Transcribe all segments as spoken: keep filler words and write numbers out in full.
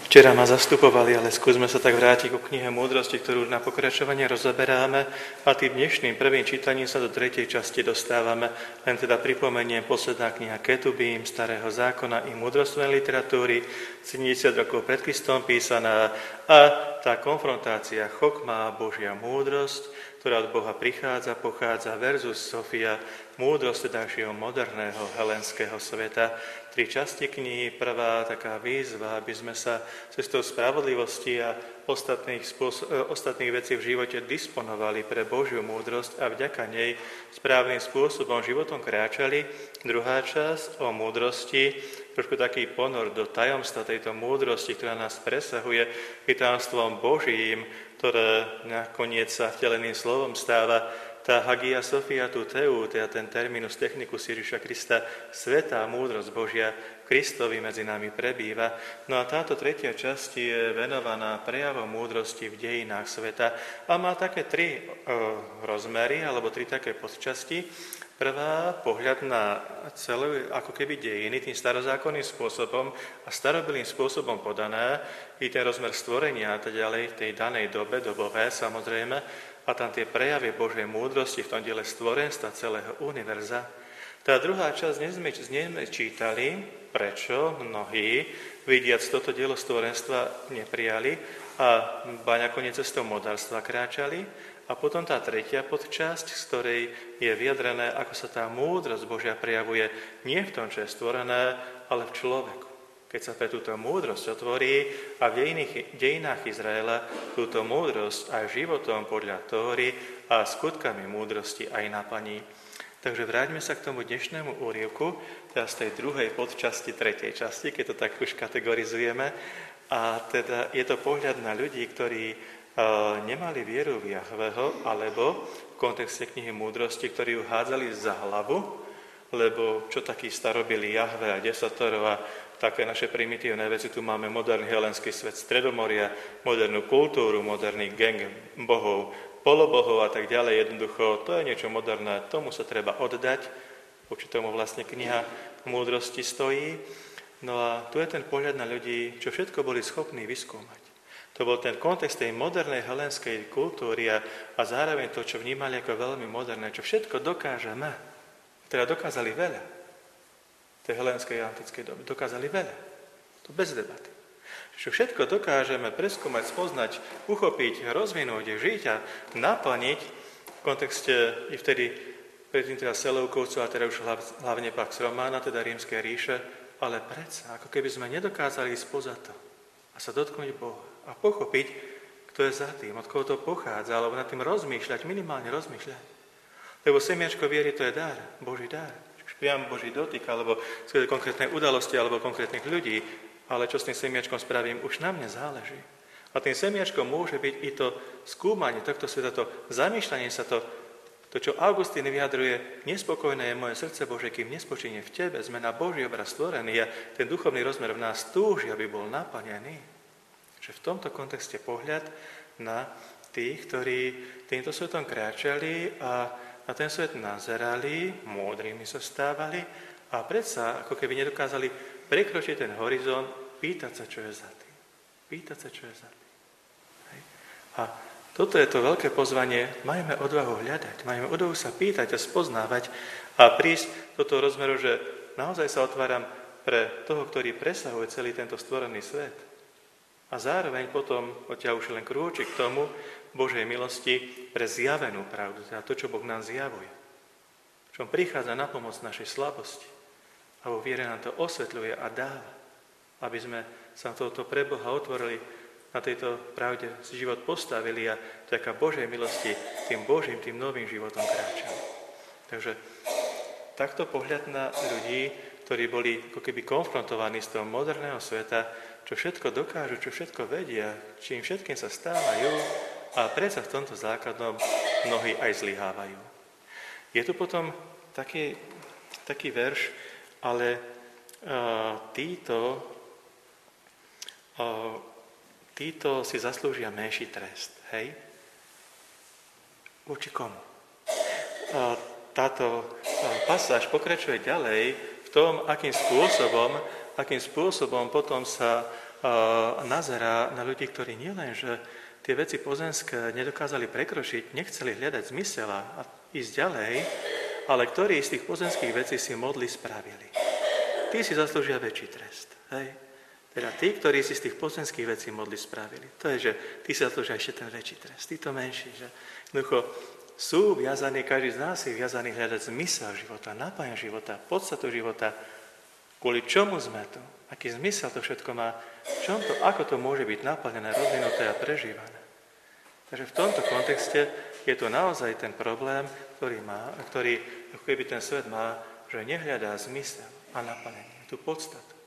Včera ma zastupovali, ale skúsme sa tak vrátiť ku knihe Múdrosti, ktorú na pokračovanie rozoberáme a tým dnešným prvým čítaním sa do tretej časti dostávame. Len teda pripomeniem posledná kniha Ketubím, Starého zákona i múdrostnej literatúry, sedemdesiat rokov pred Kristom písaná a tá konfrontácia chokma, Božia múdrosť, ktorá od Boha prichádza, pochádza versus Sofia, múdrosť tedajšieho moderného helenského sveta. Tri časti knihy, prvá taká výzva, aby sme sa cestou spravodlivosti a ostatných, spôsob, ostatných vecí v živote disponovali pre Božiu múdrosť a vďaka nej správnym spôsobom životom kráčali. Druhá časť o múdrosti, trošku taký ponor do tajomstva tejto múdrosti, ktorá nás presahuje, je tajomstvom Božím, ktoré nakoniec sa vteleným slovom stáva. Tá Hagia Sophia tu Teu, teda ten terminus technicus Ježiša Krista, svätá múdrosť Božia, Kristovi medzi nami prebýva. No a táto tretia časť je venovaná prejavom múdrosti v dejinách sveta a má také tri o, rozmery, alebo tri také podčasti. Prvá, pohľad na celé, ako keby dejiny, tým starozákonným spôsobom a starobilým spôsobom podané, i ten rozmer stvorenia a tak ďalej v tej danej dobe, dobové samozrejme, a tam tie prejavy Božej múdrosti v tom diele stvorenstva celého univerza. Tá druhá časť dnes sme, dnes sme čítali, prečo mnohí, vidiac toto dielo stvorenstva, neprijali a ba nakoniec cestou modárstva kráčali. A potom tá tretia podčasť, z ktorej je vyjadrené, ako sa tá múdrosť Božia prejavuje nie v tom, čo je stvorené, ale v človeku. Keď sa pre túto múdrosť otvorí a v dejinách, dejinách Izraela túto múdrosť aj životom podľa Tóry a skutkami múdrosti aj naplní. Takže vráťme sa k tomu dnešnému úryvku, teda z tej druhej podčasti tretej časti, keď to tak už kategorizujeme. A teda je to pohľad na ľudí, ktorí e, nemali vieru v Jahveho, alebo v kontexte knihy Múdrosti, ktorí ju hádzali za hlavu, lebo čo taký starobili Jahve a desatoro a také naše primitívne veci, tu máme moderný helenský svet Stredomoria, modernú kultúru, moderný gang bohov, polobohov a tak ďalej. Jednoducho, to je niečo moderné, tomu sa treba oddať, voči tomu vlastne kniha Múdrosti stojí. No a tu je ten pohľad na ľudí, čo všetko boli schopní vyskúmať. To bol ten kontext tej modernej helenskej kultúry a, a zároveň to, čo vnímali ako veľmi moderné, čo všetko dokážeme, teda dokázali veľa. tej helénskej antickej doby. Dokázali veľa. To bez debaty. Čo všetko dokážeme preskúmať, spoznať, uchopiť, rozvinúť, žiť a naplniť v kontexte i vtedy predtým teda Seleukovcov a teda už hlavne Pax Romana, teda Rímskej ríše, ale predsa, ako keby sme nedokázali ísť poza to a sa dotknúť Boha a pochopiť, kto je za tým, od koho to pochádza, alebo nad tým rozmýšľať, minimálne rozmýšľať. Lebo semiačko viery to je dar, Boží dar. Priam Boží dotyk, alebo konkrétnej udalosti, alebo konkrétnych ľudí, ale čo s tým semiačkom spravím, už na mne záleží. A tým semiačkom môže byť i to skúmanie tohto sveta, to zamýšľanie sa, to, to čo Augustín vyjadruje, nespokojné je moje srdce Bože, kým nespočinie v tebe, sme na Boží obraz stvorení a ten duchovný rozmer v nás túži, aby bol naplnený. Že v tomto kontexte pohľad na tých, ktorí týmto svetom kráčali a na ten svet nazerali, múdrymi sa stávali a predsa, ako keby nedokázali prekročiť ten horizont, pýtať sa, čo je za tým. Pýtať sa, čo je za tým. Hej. A toto je to veľké pozvanie, majme odvahu hľadať, majme odvahu sa pýtať a spoznávať a prísť do toho rozmeru, že naozaj sa otváram pre toho, ktorý presahuje celý tento stvorený svet. A zároveň potom odtiaľ už len krôčik k tomu Božej milosti pre zjavenú pravdu, teda to, čo Boh nám zjavuje. Čo prichádza na pomoc našej slabosti. A vo viere nám to osvetľuje a dáva, aby sme sa toto pre Boha otvorili, na tejto pravde život postavili a taká Božej milosti tým Božím, tým novým životom kráčali. Takže takto pohľad na ľudí, ktorí boli ako keby konfrontovaní z toho moderného sveta, čo všetko dokážu, čo všetko vedia, čím všetkým sa stávajú a predsa v tomto základnom mnohí aj zlyhávajú. Je tu potom taký, taký verš, ale uh, títo, uh, títo si zaslúžia menší trest. Hej? Voči komu? Uh, táto uh, pasáž pokračuje ďalej v tom, akým spôsobom akým spôsobom potom sa nazerá na ľudí, ktorí nielen, že tie veci pozemské nedokázali prekročiť, nechceli hľadať zmysel a ísť ďalej, ale ktorí z tých pozemských vecí si modly spravili. Tí si zaslúžia väčší trest. Hej? Teda tí, ktorí si z tých pozemských vecí modly spravili. To je, že tí si zaslúžia ešte ten väčší trest. Tí to menší. Že? Jednoducho sú viazaní, každý z nás je viazaný hľadať zmysel života, náplň života, podstatu života, kvôli čomu sme tu, aký zmysel to všetko má, čom to, ako to môže byť naplnené, rozvinuté a prežívané. Takže v tomto kontexte je tu naozaj ten problém, ktorý má, ktorý ako keby ten svet má, že nehľadá zmysel a naplnenie, tú podstatu.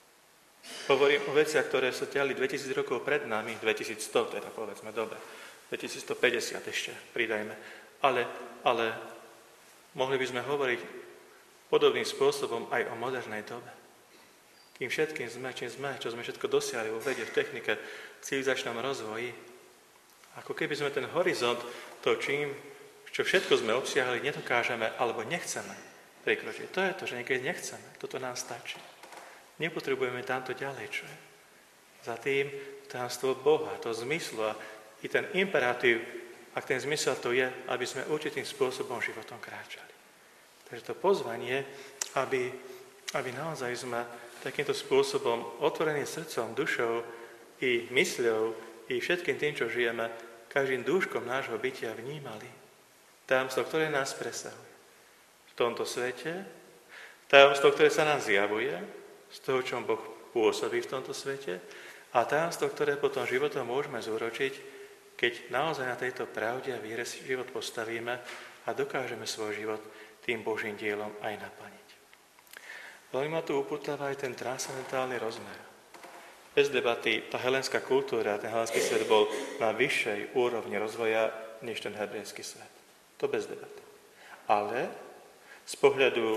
Hovorím o veciach, ktoré sa diali dvetisíc rokov pred nami, dvetisícsto, teda povedzme, dobre, dvetisícstopäťdesiat ešte pridajme, ale, ale mohli by sme hovoriť podobným spôsobom aj o modernej dobe. Kým všetkým sme, čím sme, čo sme všetko dosiahli vo vede, v technike, v civilizačnom rozvoji, ako keby sme ten horizont, to čím, čo všetko sme obsiahli, nedokážeme alebo nechceme prekročiť. To je to, že niekedy nechceme. Toto nám stačí. Nepotrebujeme tamto ďalej, čo je. Za tým tajomstvo Boha, to zmyslu a i ten imperatív, ak ten zmysel to je, aby sme určitým spôsobom životom kráčali. Takže to pozvanie, aby, aby naozaj sme takýmto spôsobom otvoreným srdcom, dušou i mysľou, i všetkým tým, čo žijeme, každým dúškom nášho bytia vnímali tajomstvo, ktoré nás presahuje. V tomto svete, tajomstvo, ktoré sa nám zjavuje, z toho, čo Boh pôsobí v tomto svete, a tajomstvo, ktoré potom životom môžeme zúročiť, keď naozaj na tejto pravde a viere život postavíme a dokážeme svoj život tým Božím dielom aj naplniť. Veľmi ma tu upútava aj ten transcendentálny rozmer. Bez debaty, tá helenská kultúra, ten helenský svet bol na vyššej úrovni rozvoja než ten hebrejský svet. To bez debaty. Ale z pohľadu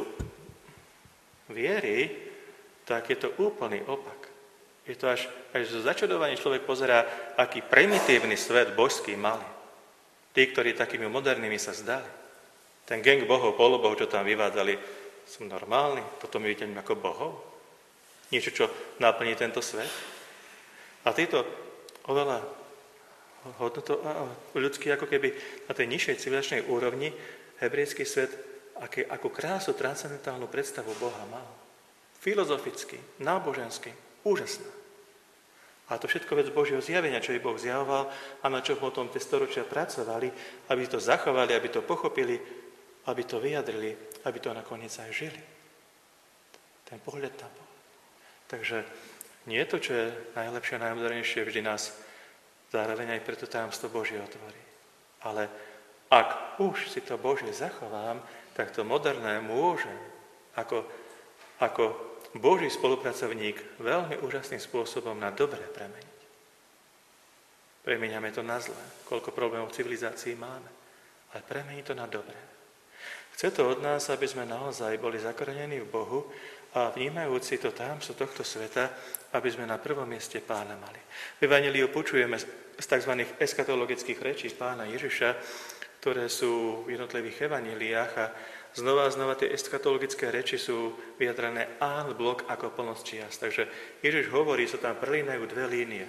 viery, tak je to úplný opak. Je to až, až zo začudovania človek pozerá, aký primitívny svet božský mali. Tí, ktorí takými modernými sa zdali. Ten gang bohov, polobohov, čo tam vyvádzali, sú normálni, potom my vidíme ako bohov. Niečo, čo naplní tento svet. A títo oveľa hodnoto, ľudský, ako keby na tej nižšej civilizačnej úrovni, hebrejský svet, aké, akú krásu, transcendentálnu predstavu Boha mal. Filozoficky, nábožensky, úžasná. A to všetko vec Božieho zjavenia, čo jej Boh zjavoval a na čo potom tie storočia pracovali, aby to zachovali, aby to pochopili, aby to vyjadrili, aby to nakoniec aj žili. Ten pohľad tam bol. Takže nie je to, čo je najlepšie a najmodernejšie, vždy nás zároveň aj preto tajomstvo Božie otvorí. Ale ak už si to Božie zachovám, tak to moderné môžem ako, ako Boží spolupracovník veľmi úžasným spôsobom na dobre premeniť. Premeniame to na zlé, koľko problémov v civilizácii máme, ale premení to na dobre. Chce to od nás, aby sme naozaj boli zakorenení v Bohu a vnímajúci to tajomstvo tohto sveta, aby sme na prvom mieste Pána mali. V Evanjeliu počujeme z tzv. Eschatologických rečí Pána Ježiša, ktoré sú v jednotlivých evanjeliách a znova a znova tie eschatologické reči sú vyjadrené en bloc ako plnosť čias. Takže Ježiš hovorí, sa tam prelínajú dve línie.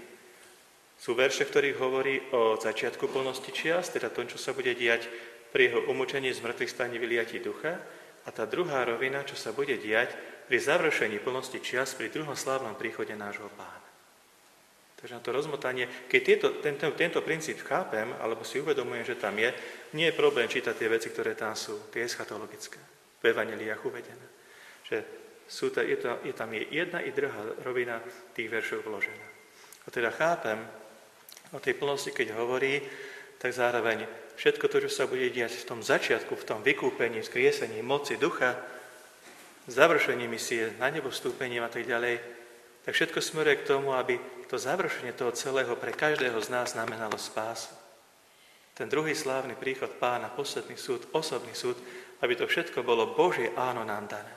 Sú verše, ktorých hovorí o začiatku plnosti čias, teda tom, čo sa bude diať pri jeho umúčení z mŕtvych staní vyliatí ducha, a tá druhá rovina, čo sa bude diať pri završení plnosti čias, pri druhom slávnom príchode nášho Pána. Takže na to rozmotanie, keď tieto, tento, tento princíp chápem, alebo si uvedomujem, že tam je, nie je problém čítať tie veci, ktoré tam sú, tie eschatologické, v evanjeliách uvedené. Že sú to, je, to, je tam je jedna i druhá rovina tých veršov vložená. A teda chápem o tej plnosti, keď hovorí, tak zároveň všetko to, čo sa bude diať v tom začiatku, v tom vykúpení, vzkriesení, moci ducha, završení misie, na nebo vstúpením a tak ďalej, tak všetko smeruje k tomu, aby to završenie toho celého pre každého z nás znamenalo spásu. Ten druhý slávny príchod Pána, posledný súd, osobný súd, aby to všetko bolo Božie áno nám dané.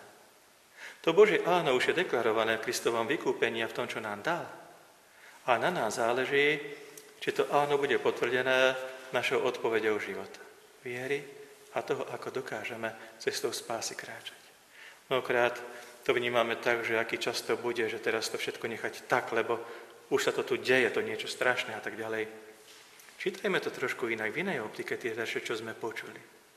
To Božie áno už je deklarované v Kristovom vykúpení a v tom, čo nám dal. A na nás záleží, či to áno bude potvrdené našou odpoveďou života, viery a toho, ako dokážeme cestou spásy kráčať. Mnohokrát to vnímame tak, že aký čas to bude, že teraz to všetko nechať tak, lebo už sa to tu deje, to niečo strašné a tak ďalej. Čítajme to trošku inak, v inej optike tie verše, čo sme počuli.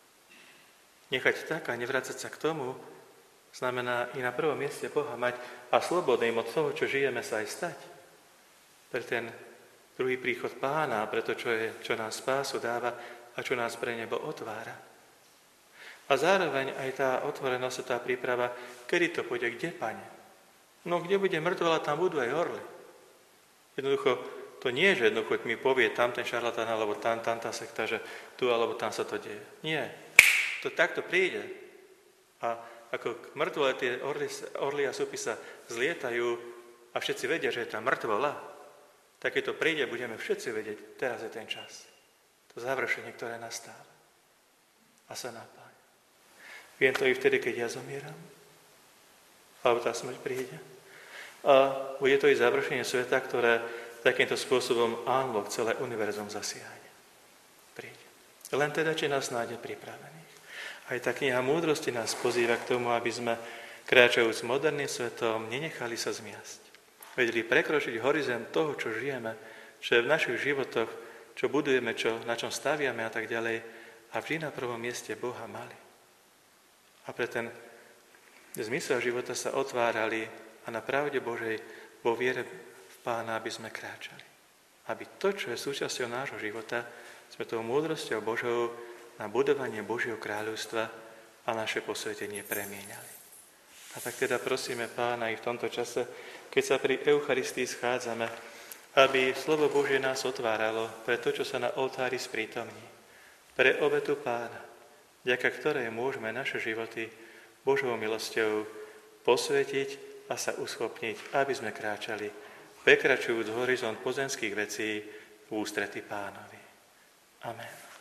Nechať tak a nevrácať sa k tomu, znamená i na prvom mieste Boha mať a slobodným od toho, čo žijeme, sa aj stať. Pre ten druhý príchod Pána, pre to, čo, je, čo nám spásu dáva a čo nás pre nebo otvára. A zároveň aj tá otvorenosť, tá príprava, kedy to pôjde, kde, Pane? No, kde bude mŕtvola, tam budú aj orly. Jednoducho, to nie je, že jednoducho mi povie tam ten šarlatán, alebo tam, tam tá sekta, že tu alebo tam sa to deje. Nie. To takto príde. A ako k mŕtvole tie orly, orly a súpy sa zlietajú a všetci vedia, že je tam mŕtvola, tak keď to príde, budeme všetci vedieť, teraz je ten čas. To završenie, ktoré nastáva. A sa napája. Viem to i vtedy, keď ja zomieram. Alebo tá smrť príde. A bude to i završenie sveta, ktoré takýmto spôsobom unlock celé univerzum zasiahne. Príde. Len teda, či nás nájde pripravených. Aj tá kniha múdrosti nás pozýva k tomu, aby sme, kráčajúc moderným svetom, nenechali sa zmiasť. Vedeli prekročiť horizont toho, čo žijeme, čo je v našich životoch, čo budujeme, čo, na čom staviame a tak ďalej. A vždy na prvom mieste Boha mali. A pre ten zmysel života sa otvárali a na pravde Božej vo viere v Pána, aby sme kráčali. Aby to, čo je súčasťou nášho života, sme tou múdrosťou Božou na budovanie Božieho kráľovstva a naše posvetenie premieňali. A tak teda prosíme Pána i v tomto čase, keď sa pri Eucharistii schádzame, aby slovo Božie nás otváralo pre to, čo sa na oltári sprítomní. Pre obetu Pána, vďaka ktorej môžeme naše životy Božou milosťou posvetiť a sa uschopniť, aby sme kráčali, prekračujúc horizont pozemských vecí v ústrety Pánovi. Amen.